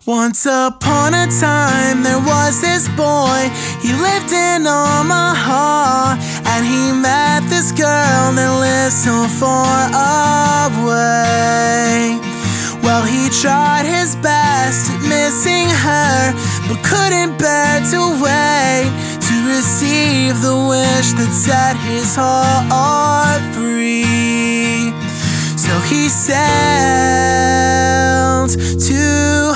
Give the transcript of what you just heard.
Once upon a time there was this boy. He lived in Omaha, and he met this girl that lived so far away. Well, he tried his best at missing her, but couldn't bear to wait to receive the wish that set his heart free. So he sailed to